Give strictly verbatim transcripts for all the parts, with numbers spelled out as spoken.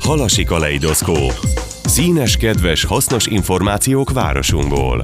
Halasi kaleidoszkóp. Színes, kedves, hasznos információk városunkból.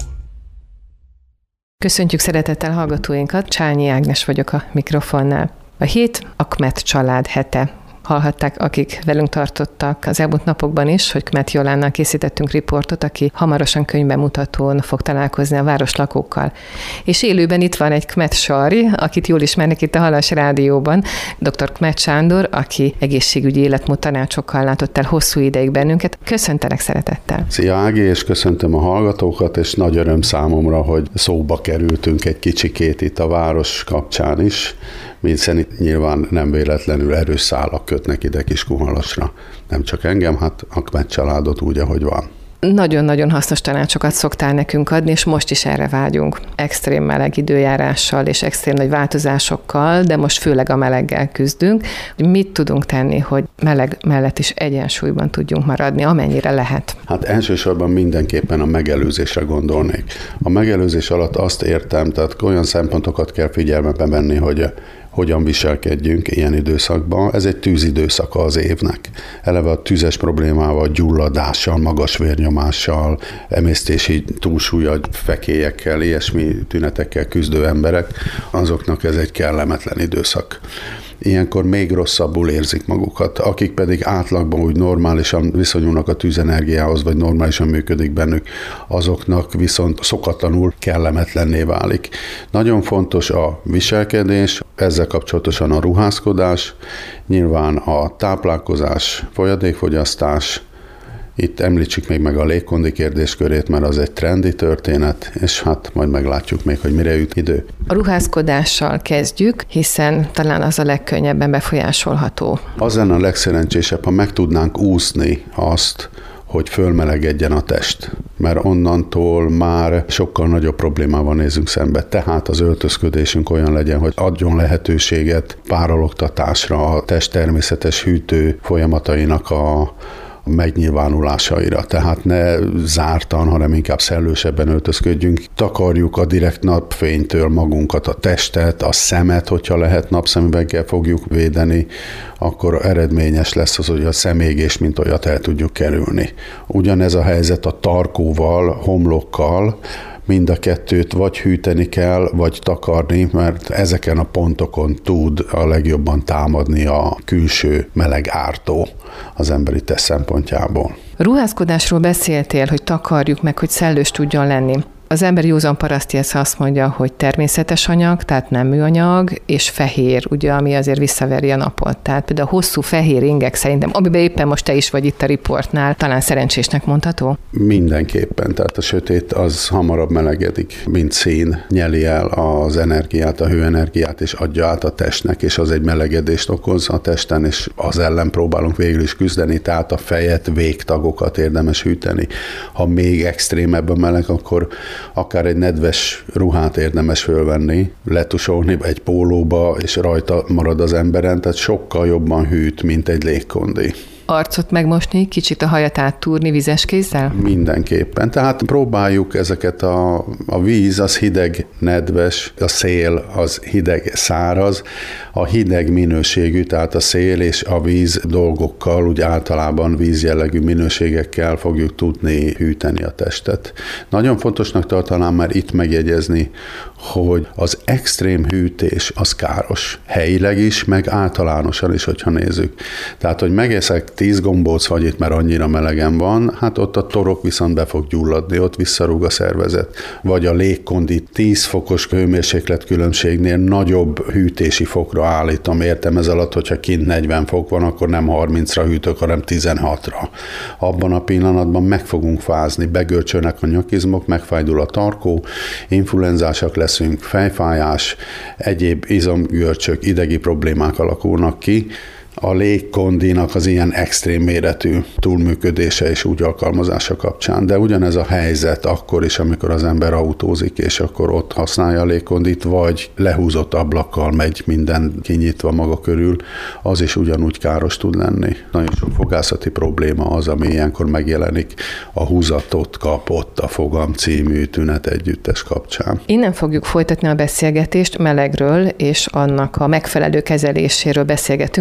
Köszöntjük szeretettel hallgatóinkat, Csányi Ágnes vagyok a mikrofonnál. A hét a Kmet család hete. Hallhatták, akik velünk tartottak az elmúlt napokban is, hogy Kmet Jolánnal készítettünk riportot, aki hamarosan könyvbemutatón fog találkozni a városlakókkal. És élőben itt van egy Kmet Sarj, akit jól ismernek itt a Halas Rádióban, dr. Kmet Sándor, aki egészségügyi életmód tanácsokkal látott el hosszú ideig bennünket. Köszöntelek szeretettel! Szia Ági, és köszöntöm a hallgatókat, és nagy öröm számomra, hogy szóba kerültünk egy kicsikét itt a város kapcsán is, hiszen itt nyilván nem véletlenül erős szálak kötnek ide Kiskunhalasra. Nem csak engem, hát a Kmet családot úgy, ahogy van. Nagyon-nagyon hasznos tanácsokat szoktál nekünk adni, és most is erre vágyunk. Extrém meleg időjárással és extrém nagy változásokkal, de most főleg a meleggel küzdünk. Mit tudunk tenni, hogy meleg mellett is egyensúlyban tudjunk maradni, amennyire lehet? Hát elsősorban mindenképpen a megelőzésre gondolnék. A megelőzés alatt azt értem, tehát olyan szempontokat kell figyelmebe venni, hogy hogyan viselkedjünk ilyen időszakban. Ez egy tűzidőszaka az évnek. Eleve a tüzes problémával, gyulladással, magas vérnyomással, emésztési túlsúllyal, fekélyekkel, ilyesmi tünetekkel küzdő emberek, azoknak ez egy kellemetlen időszak. Ilyenkor még rosszabbul érzik magukat. Akik pedig átlagban úgy normálisan viszonyulnak a tűzenergiához, vagy normálisan működik bennük, azoknak viszont szokatlanul kellemetlenné válik. Nagyon fontos a viselkedés, ezzel kapcsolatosan a ruházkodás, nyilván a táplálkozás, folyadékfogyasztás. Itt említsük még meg a légkondi kérdéskörét, mert az egy trendi történet, és hát majd meglátjuk még, hogy mire jut idő. A ruházkodással kezdjük, hiszen talán az a legkönnyebben befolyásolható. Az lenne a legszerencsésebb, ha meg tudnánk úszni azt, hogy fölmelegedjen a test, mert onnantól már sokkal nagyobb problémával nézünk szembe. Tehát az öltözködésünk olyan legyen, hogy adjon lehetőséget párologtatásra, a test természetes hűtő folyamatainak a megnyilvánulásaira. Tehát ne zártan, hanem inkább szellősebben öltözködjünk. Takarjuk a direkt napfénytől magunkat, a testet, a szemet, hogyha lehet napszemüveggel fogjuk védeni, akkor eredményes lesz az, hogy a szemégés, mint olyat el tudjuk kerülni. Ugyanez a helyzet a tarkóval, homlokkal, mind a kettőt vagy hűteni kell, vagy takarni, mert ezeken a pontokon tud a legjobban támadni a külső meleg ártó az emberi test szempontjából. Ruházkodásról beszéltél, hogy takarjuk meg, hogy szellős tudjon lenni. Az ember józan paraszti ezt azt mondja, hogy természetes anyag, tehát nem műanyag, és fehér, ugye, ami azért visszaveri a napot. Tehát például a hosszú fehér ingek szerintem, amiben éppen most te is vagy itt a riportnál, talán szerencsésnek mondható? Mindenképpen, tehát a sötét az hamarabb melegedik, mint szín, nyeli el az energiát, a hőenergiát, és adja át a testnek, és az egy melegedést okoz a testen, és az ellen próbálunk végül is küzdeni, tehát a fejet, végtagokat érdemes hűteni. Ha még extrémebb a meleg, akkor akár egy nedves ruhát érdemes fölvenni, letusolni egy pólóba, és rajta marad az emberen, tehát sokkal jobban hűt, mint egy légkondi. Arcot megmosni, kicsit a hajat áttúrni vizes kézzel? Mindenképpen. Tehát próbáljuk ezeket a, a víz, az hideg, nedves, a szél az hideg, száraz, a hideg minőségű, tehát a szél és a víz dolgokkal, úgy általában vízjellegű minőségekkel fogjuk tudni hűteni a testet. Nagyon fontosnak tartanám már itt megjegyezni, hogy az extrém hűtés az káros. Helyileg is, meg általánosan is, hogyha nézzük. Tehát, hogy megeszek tíz gombóc hagyit, mert annyira melegen van, hát ott a torok viszont be fog gyulladni, ott visszarúg a szervezet. Vagy a légkondi tíz fokos hőmérséklet különbségnél nagyobb hűtési fokra állítom. Értem ez alatt, hogyha kint negyven fok van, akkor nem harmincra hűtök, hanem tizenhatra. Abban a pillanatban meg fogunk fázni, begörcsölnek a nyakizmok, megfájdul a tarkó, influenzásak leszünk, fejfájás, egyéb izomgörcsök, idegi problémák alakulnak ki. A légkondinak az ilyen extrém méretű túlműködése és úgy alkalmazása kapcsán, de ugyanez a helyzet akkor is, amikor az ember autózik, és akkor ott használja a légkondit, vagy lehúzott ablakkal megy minden kinyitva maga körül, az is ugyanúgy káros tud lenni. Nagyon sok fogászati probléma az, ami ilyenkor megjelenik a húzatot kapott a fogam című tünet együttes kapcsán. Innen fogjuk folytatni a beszélgetést melegről, és annak a megfelelő kezeléséről beszélgetünk dr.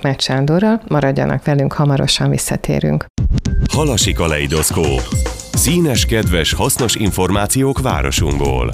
Akmeth Sándorral, maradjanak velünk, hamarosan visszatérünk. Halasi Kaleidoszkóp. Színes, kedves, hasznos információk városunkból.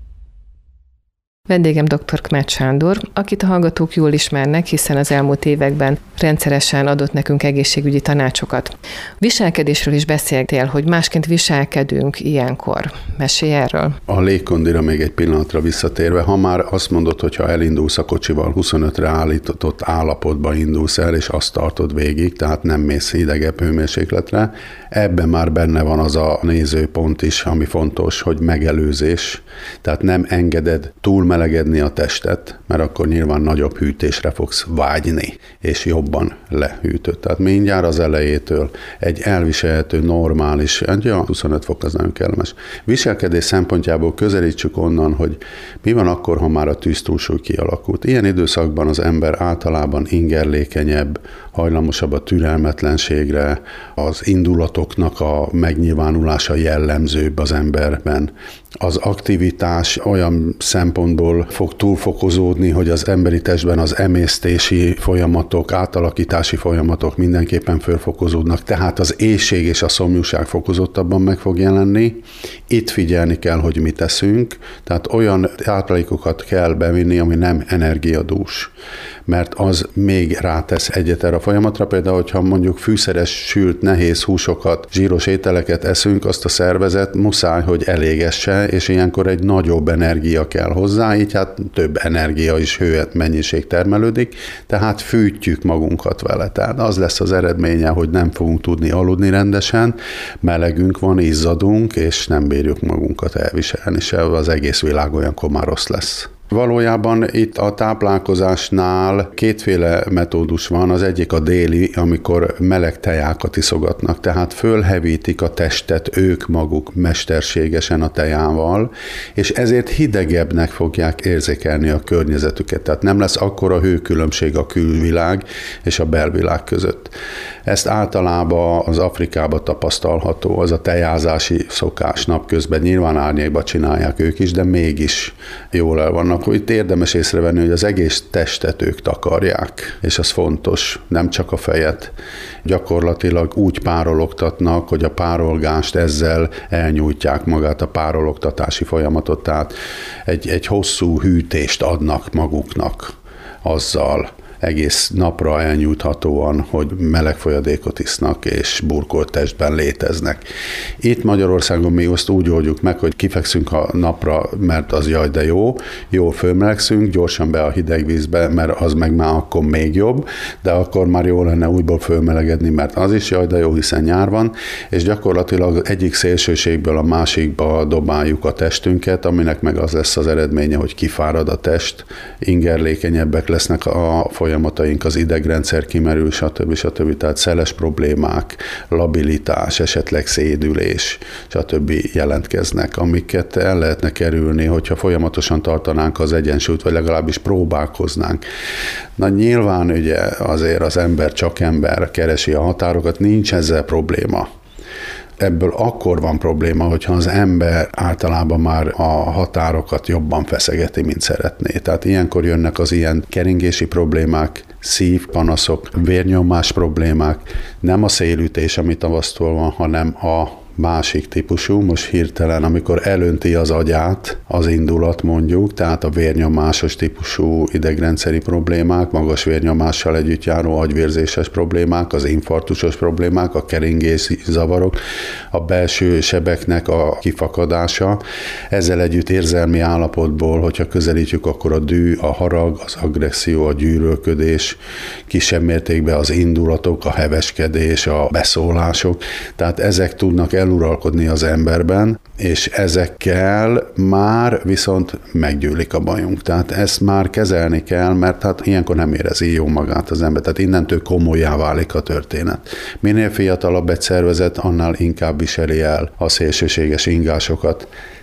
Vendégem dr. Kmeth Sándor, akit a hallgatók jól ismernek, hiszen az elmúlt években rendszeresen adott nekünk egészségügyi tanácsokat. Viselkedésről is beszéltél, hogy másként viselkedünk ilyenkor. Mesélj erről. A légkondira még egy pillanatra visszatérve, ha már azt mondod, hogy ha elindulsz a kocsival, huszonötre állított állapotban indulsz el, és azt tartod végig, tehát nem mész hidegebb hőmérsékletre, ebben már benne van az a nézőpont is, ami fontos, hogy megelőzés, tehát nem engeded túlmelegedni a testet, mert akkor nyilván nagyobb hűtésre fogsz vágyni, és jobban lehűtöd. Tehát mindjárt az elejétől egy elviselhető, normális, ja, huszonöt fok az nagyon kellemes. Viselkedés szempontjából közelítsük onnan, hogy mi van akkor, ha már a tűztúlsúly kialakult. Ilyen időszakban az ember általában ingerlékenyebb, hajlamosabb a türelmetlenségre, az indulatoknak a megnyilvánulása jellemzőbb az emberben. Az aktivitás olyan szempontból fog túlfokozódni, hogy az emberi testben az emésztési folyamatok, átalakítási folyamatok mindenképpen fölfokozódnak, tehát az éhség és a szomjúság fokozottabban meg fog jelenni. Itt figyelni kell, hogy mit teszünk, tehát olyan táplálékokat kell bevinni, ami nem energiadús, mert az még rátesz egyet erre a folyamatra. Például, hogyha mondjuk fűszeres, sült, nehéz húsokat, zsíros ételeket eszünk, azt a szervezet muszáj, hogy elégesse, és ilyenkor egy nagyobb energia kell hozzá, így hát több energia is, hő mennyiség termelődik, tehát fűtjük magunkat vele. Tehát az lesz az eredménye, hogy nem fogunk tudni aludni rendesen, melegünk van, izzadunk, és nem bírjuk magunkat elviselni se, az egész világ olyankor már rossz lesz. Valójában itt a táplálkozásnál kétféle metódus van, az egyik a déli, amikor meleg tejákat iszogatnak, tehát fölhevítik a testet ők maguk mesterségesen a tejával, és ezért hidegebbnek fogják érzékelni a környezetüket, tehát nem lesz akkora hőkülönbség a külvilág és a belvilág között. Ezt általában az Afrikában tapasztalható, az a tejázási szokás napközben, nyilván árnyékban csinálják ők is, de mégis jól el vannak. Itt érdemes észrevenni, hogy az egész testet ők takarják, és az fontos, nem csak a fejet. Gyakorlatilag úgy párologtatnak, hogy a párolgást ezzel elnyújtják magát, a párologtatási folyamatot, tehát egy, egy hosszú hűtést adnak maguknak azzal, egész napra elnyújthatóan, hogy meleg folyadékot isznak és burkolt testben léteznek. Itt Magyarországon mi azt úgy oldjuk meg, hogy kifekszünk a napra, mert az jaj, de jó, jól fölmelegszünk, gyorsan be a hideg vízbe, mert az meg már akkor még jobb, de akkor már jó lenne újból fölmelegedni, mert az is jaj, de jó, hiszen nyár van, és gyakorlatilag egyik szélsőségből a másikba dobáljuk a testünket, aminek meg az lesz az eredménye, hogy kifárad a test, ingerlékenyebbek lesznek a folyamataink, az idegrendszer kimerül, stb. stb. Tehát szeles problémák, labilitás, esetleg szédülés, stb. Jelentkeznek, amiket el lehetne kerülni, hogyha folyamatosan tartanánk az egyensúlyt, vagy legalábbis próbálkoznánk. Na nyilván ugye azért az ember csak ember, keresi a határokat, nincs ezzel probléma. Ebből akkor van probléma, hogyha az ember általában már a határokat jobban feszegeti, mint szeretné. Tehát ilyenkor jönnek az ilyen keringési problémák, szívpanaszok, vérnyomás problémák, nem a szélütés, ami tavasztól van, hanem a másik típusú, most hirtelen, amikor elönti az agyát az indulat mondjuk, tehát a vérnyomásos típusú idegrendszeri problémák, magas vérnyomással együtt járó agyvérzéses problémák, az infarktusos problémák, a keringési zavarok, a belső sebeknek a kifakadása, ezzel együtt érzelmi állapotból, hogyha közelítjük, akkor a dű, a harag, az agresszió, a gyűlölködés, kisebb mértékben az indulatok, a heveskedés, a beszólások, tehát ezek tudnak el uralkodni az emberben, és ezekkel már viszont meggyűlik a bajunk. Tehát ezt már kezelni kell, mert hát ilyenkor nem érezi jó magát az ember. Tehát innentől komollyá válik a történet. Minél fiatalabb egy szervezet, annál inkább viseli el a szélsőséges ingásokat.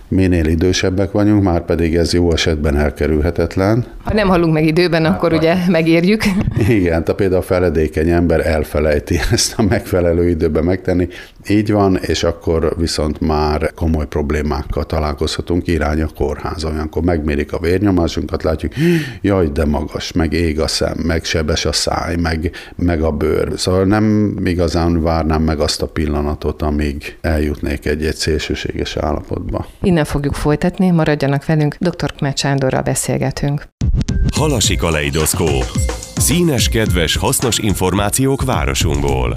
Minél idősebbek vagyunk, már pedig ez jó esetben elkerülhetetlen. Ha nem halunk meg időben, akkor hát, ugye megérjük. Igen, tehát például a feledékeny ember elfelejti ezt a megfelelő időben megtenni. Így van, és akkor viszont már komoly problémákkal találkozhatunk, irány a kórház. Olyankor megmérik a vérnyomásunkat, látjuk, jaj, de magas, meg ég a szem, meg sebes a száj, meg, meg a bőr. Szóval nem igazán várnám meg azt a pillanatot, amíg eljutnék egy-egy szélsőséges állapotba. Innen fogjuk folytatni, maradjanak velünk, dr. Kmet Sándorral beszélgetünk. Halasi kaleidoszkóp. Színes, kedves, hasznos információk városunkból.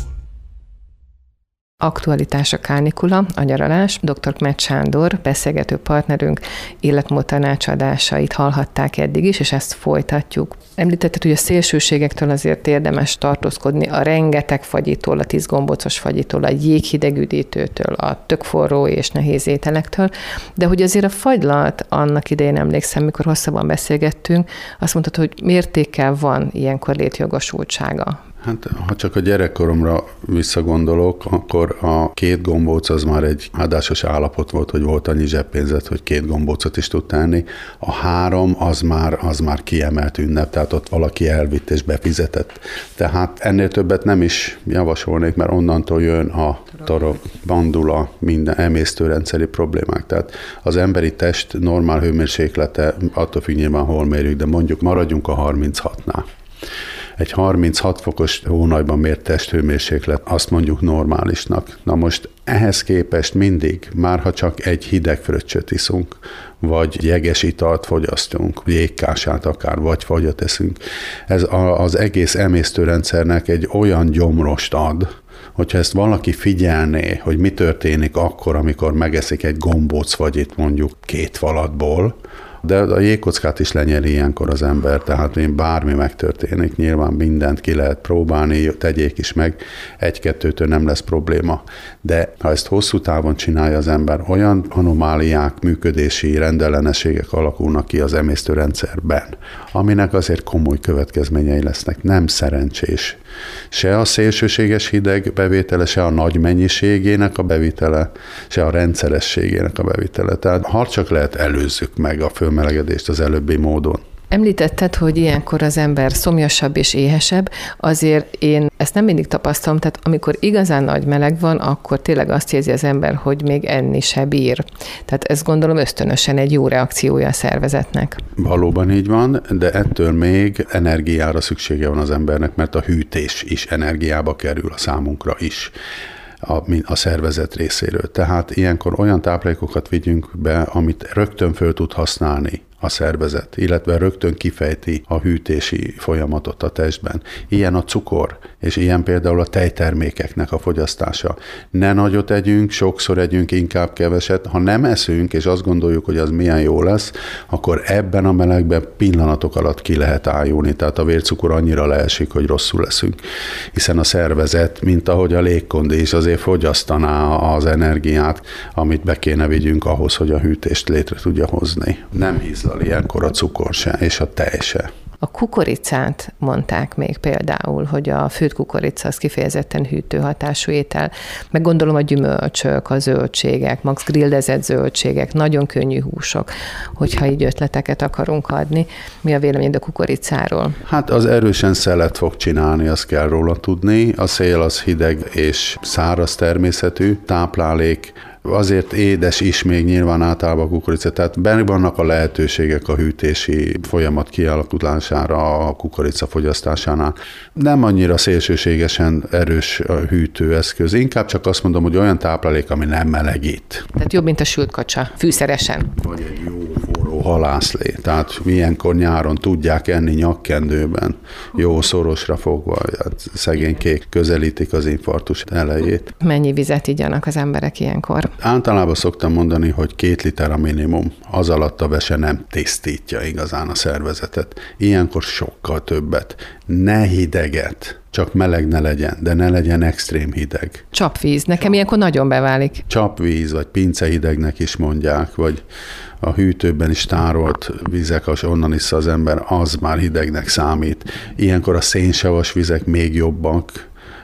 Aktualitás a kánikula, a nyaralás. dr. Kmet Sándor, beszélgető partnerünk, életmód tanácsadásait hallhatták eddig is, és ezt folytatjuk. Említetted, hogy a szélsőségektől azért érdemes tartózkodni, a rengeteg fagyitól, a tíz gombócos fagyitól, a jéghideg üdítőtől, a tök forró és nehéz ételektől, de hogy azért a fagylalt annak idején emlékszem, mikor hosszabban beszélgettünk, azt mondtad, hogy mértékkel van ilyenkor létjogosultsága. Hát, ha csak a gyerekkoromra visszagondolok, akkor a két gombóc az már egy áldásos állapot volt, hogy volt annyi zseppénzet, hogy két gombócot is tud tenni. A három az már, az már kiemelt ünnep, tehát ott valaki elvitt és befizetett. Tehát ennél többet nem is javasolnék, mert onnantól jön a torok, bandula, minden emésztőrendszeri problémák. Tehát az emberi test normál hőmérséklete, attól függ nyilván hol mérjük, de mondjuk maradjunk a harminchatnál. Egy harminchat fokos hónajban mért testhőmérséklet, azt mondjuk normálisnak. Na most ehhez képest mindig, már ha csak egy hideg fröccsöt iszunk, vagy jeges italt fogyasztunk, jégkását akár, vagy fagyat eszünk, ez az egész emésztőrendszernek egy olyan gyomrost ad, hogyha ezt valaki figyelné, hogy mi történik akkor, amikor megeszik egy gombóc fagyit mondjuk két falatból, de a jégkockát is lenyeli ilyenkor az ember, tehát bármi megtörténik, nyilván mindent ki lehet próbálni, tegyék is meg, egy-kettőtől nem lesz probléma. De ha ezt hosszú távon csinálja az ember, olyan anomáliák, működési rendellenességek alakulnak ki az emésztőrendszerben, aminek azért komoly következményei lesznek, nem szerencsés. Se a szélsőséges hideg bevétele, se a nagy mennyiségének a bevitele, se a rendszerességének a bevitele. Tehát ha csak lehet, előzzük meg a fölmelegedést az előbbi módon. Említetted, hogy ilyenkor az ember szomjasabb és éhesebb, azért én ezt nem mindig tapasztalom, tehát amikor igazán nagy meleg van, akkor tényleg azt érzi az ember, hogy még enni se bír. Tehát ezt gondolom ösztönösen egy jó reakciója a szervezetnek. Valóban így van, de ettől még energiára szüksége van az embernek, mert a hűtés is energiába kerül a számunkra is. A, a szervezet részéről. Tehát ilyenkor olyan táplálékokat vigyünk be, amit rögtön föl tud használni a szervezet, illetve rögtön kifejti a hűtési folyamatot a testben. Ilyen a cukor, és ilyen például a tejtermékeknek a fogyasztása. Ne nagyot együnk, sokszor együnk, inkább keveset. Ha nem eszünk, és azt gondoljuk, hogy az milyen jó lesz, akkor ebben a melegben pillanatok alatt ki lehet ájulni, tehát a vércukor annyira leesik, hogy rosszul leszünk. Hiszen a szervezet, mint ahogy a légkondi is, azért fogyasztaná az energiát, amit be kéne vigyünk ahhoz, hogy a hűtést létre tudja hozni. Nem hisz ilyenkor a cukor se, és a tej se. A kukoricát mondták még például, hogy a főtt kukorica az kifejezetten hűtő hatású étel. Meg gondolom a gyümölcsök, a zöldségek, max grillezett zöldségek, nagyon könnyű húsok, hogyha így ötleteket akarunk adni. Mi a véleményed a kukoricáról? Hát az erősen szelet fog csinálni, azt kell róla tudni. A szél az hideg és száraz természetű táplálék, azért édes is még nyilván általában a kukorica, tehát benne vannak a lehetőségek a hűtési folyamat kialakulására a kukorica fogyasztásánál. Nem annyira szélsőségesen erős a hűtőeszköz, inkább csak azt mondom, hogy olyan táplálék, ami nem melegít. Tehát jobb, mint a sült kacsa, fűszeresen. Vagy egy jó forró halászlé, tehát ilyenkor nyáron tudják enni nyakkendőben, jó szorosra fogva, hát szegénykék közelítik az infarktus elejét. Mennyi vizet igyanak az emberek ilyenkor? Általában szoktam mondani, hogy két liter a minimum, az alatt a vese nem tisztítja igazán a szervezetet. Ilyenkor sokkal többet. Ne hideget, csak meleg ne legyen, de ne legyen extrém hideg. Csapvíz, nekem Csap. Ilyenkor nagyon beválik. Csapvíz, vagy pincehidegnek is mondják, vagy a hűtőben is tárolt vizek, és onnan issza az ember, az már hidegnek számít. Ilyenkor a szénsavas vizek még jobbak,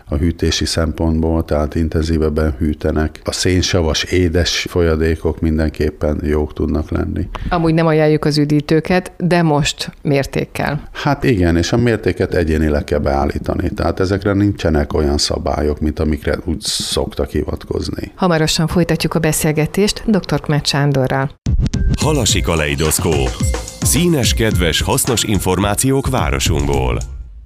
a hűtési szempontból, tehát intenzívebben hűtenek. A szénsavas, édes folyadékok mindenképpen jók tudnak lenni. Amúgy nem ajánljuk az üdítőket, de most mértékkel. Hát igen, és a mértéket egyénileg kell beállítani. Tehát ezekre nincsenek olyan szabályok, mint amikre úgy szoktak hivatkozni. Hamarosan folytatjuk a beszélgetést dr. Kmet Sándorral. Halasi kaleidoszkóp. Színes, kedves, hasznos információk városunkból.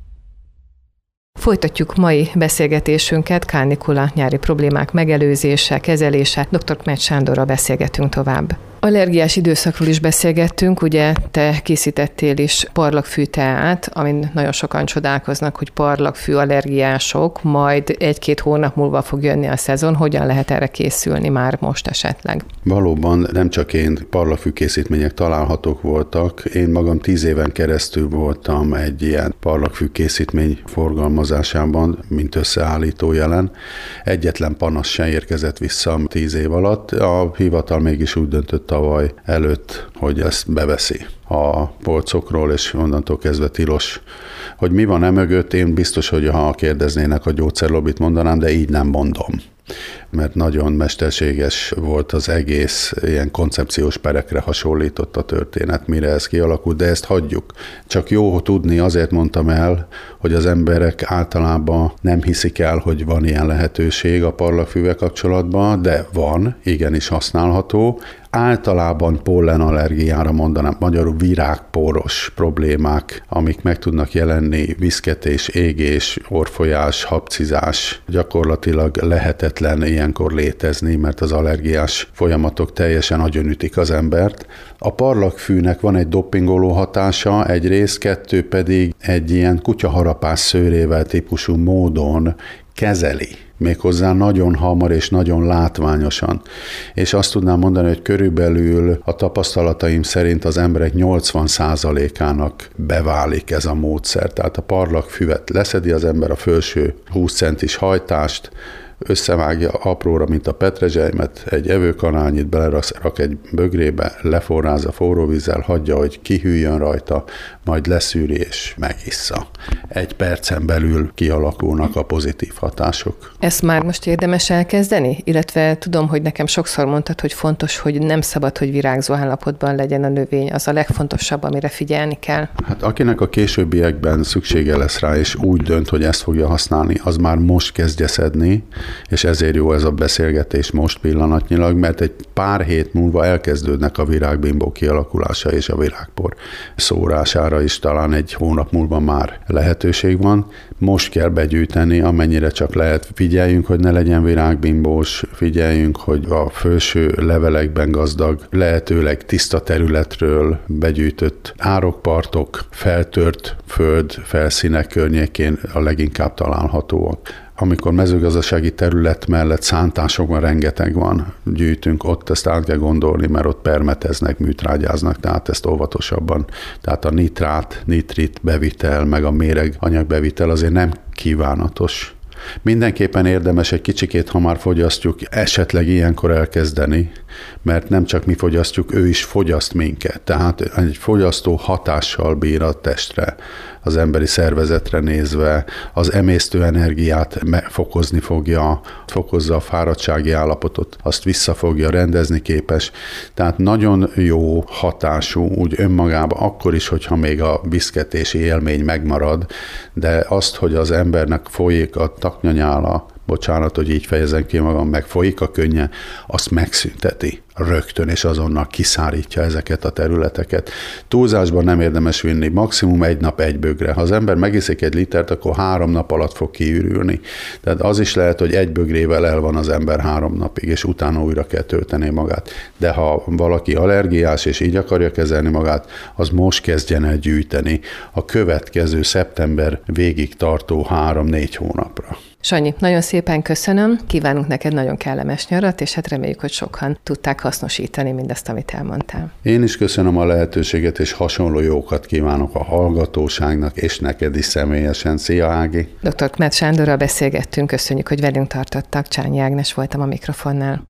Folytatjuk mai beszélgetésünket, kánikula, nyári problémák megelőzése, kezelése. dr. Kmet Sándorral beszélgetünk tovább. Allergiás időszakról is beszélgettünk, ugye te készítettél is parlagfű teát, amin nagyon sokan csodálkoznak, hogy parlagfű allergiások, majd egy-két hónap múlva fog jönni a szezon. Hogyan lehet erre készülni már most esetleg? Valóban nem csak én, parlagfű készítmények találhatók voltak. Én magam tíz éven keresztül voltam egy ilyen parlagfű készítmény forgalmazásában, mint összeállító jelen. Egyetlen panasz sem érkezett vissza tíz év alatt. A hivatal mégis úgy döntött tavaly előtt, hogy ezt beveszi a polcokról, és onnantól kezdve tilos. Hogy mi van e mögött, én biztos, hogy ha kérdeznének a gyógyszerlobbit mondanám, de így nem mondom. Mert nagyon mesterséges volt az egész, ilyen koncepciós perekre hasonlított a történet, mire ez kialakult, de ezt hagyjuk. Csak jó tudni, azért mondtam el, hogy az emberek általában nem hiszik el, hogy van ilyen lehetőség a parlagfűvel kapcsolatban, de van, igenis használható. Általában pollenallergiára mondanám, magyarul virágporos problémák, amik meg tudnak jelenni, viszketés, égés, orrfolyás, habcizás, gyakorlatilag lehetetlen ilyenkor létezni, mert az allergiás folyamatok teljesen agyonütik az embert. A parlagfűnek van egy dopingoló hatása egyrészt, kettő pedig egy ilyen kutyaharapás szőrével típusú módon kezeli. Méghozzá nagyon hamar és nagyon látványosan. És azt tudnám mondani, hogy körülbelül a tapasztalataim szerint az emberek nyolcvan százalékának beválik ez a módszer. Tehát a parlagfüvet leszedi az ember, a felső húsz centis hajtást, összevágja apróra, mint a petrezselymet, egy evőkanálnyit belerak egy bögrébe, leforrázza forró vízzel, hagyja, hogy kihűljön rajta, majd leszűri és megissza. Egy percen belül kialakulnak a pozitív hatások. Ezt már most érdemes elkezdeni? Illetve tudom, hogy nekem sokszor mondtad, hogy fontos, hogy nem szabad, hogy virágzó állapotban legyen a növény. Az a legfontosabb, amire figyelni kell. Hát akinek a későbbiekben szüksége lesz rá, és úgy dönt, hogy ezt fogja használni, az már most kezdje szedni, és ezért jó ez a beszélgetés most pillanatnyilag, mert egy pár hét múlva elkezdődnek a virágbimbó kialakulása és a virágpor szórására is, talán egy hónap múlva már lehetőség van. Most kell begyűjteni, amennyire csak lehet. Figyeljünk, hogy ne legyen virágbimbós, figyeljünk, hogy a felső levelekben gazdag, lehetőleg tiszta területről begyűjtött árokpartok, feltört föld, felszínek környékén a leginkább találhatóak. Amikor mezőgazdasági terület mellett szántásokban rengeteg van, gyűjtünk, ott ezt át kell gondolni, mert ott permeteznek, műtrágyáznak, tehát ezt óvatosabban. Tehát a nitrát, nitrit bevitel, meg a méreg anyagbevitel azért nem kívánatos. Mindenképpen érdemes egy kicsikét, ha már fogyasztjuk, esetleg ilyenkor elkezdeni, mert nem csak mi fogyasztjuk, ő is fogyaszt minket. Tehát egy fogyasztó hatással bír a testre, az emberi szervezetre nézve, az emésztő energiát fokozni fogja, fokozza a fáradtsági állapotot, azt vissza fogja, rendezni képes. Tehát nagyon jó hatású, úgy önmagában, akkor is, hogyha még a viszketési élmény megmarad, de azt, hogy az embernek folyik a taknyanyála, bocsánat, hogy így fejezem ki magam, meg folyik a könnye, azt megszünteti rögtön, és azonnal kiszárítja ezeket a területeket. Túlzásban nem érdemes vinni, maximum egy nap egy bögre. Ha az ember megiszik egy litert, akkor három nap alatt fog kiürülni. Tehát az is lehet, hogy egy bögrével el van az ember három napig, és utána újra kell tölteni magát. De ha valaki allergiás, és így akarja kezelni magát, az most kezdjen el gyűjteni a következő szeptember végig tartó három-négy hónapra. Sanyi, nagyon szépen köszönöm, kívánunk neked nagyon kellemes nyarat, és hát reméljük, hogy sokan tudták hasznosítani mindazt, amit elmondtál. Én is köszönöm a lehetőséget, és hasonló jókat kívánok a hallgatóságnak, és neked is személyesen. Szia, Ági! doktor Kmet Sándorral beszélgettünk, köszönjük, hogy velünk tartottak. Csányi Ágnes voltam a mikrofonnál.